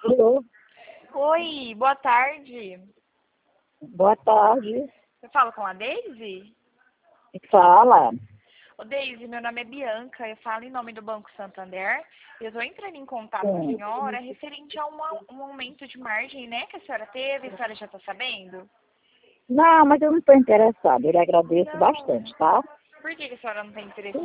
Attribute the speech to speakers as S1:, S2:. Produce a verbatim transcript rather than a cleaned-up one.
S1: Alô?
S2: Oi, boa tarde.
S1: Boa tarde.
S2: Eu falo com a Deise?
S1: Fala.
S2: Ô Deise, meu nome é Bianca, eu falo em nome do Banco Santander. Eu estou entrando em contato com a
S1: Sim.
S2: senhora referente a uma, um aumento de margem, né, que a senhora teve, a senhora já está sabendo?
S1: Não, mas eu não estou interessada. Eu lhe agradeço
S2: Não.
S1: bastante, tá?
S2: Por que que a senhora não tem interesse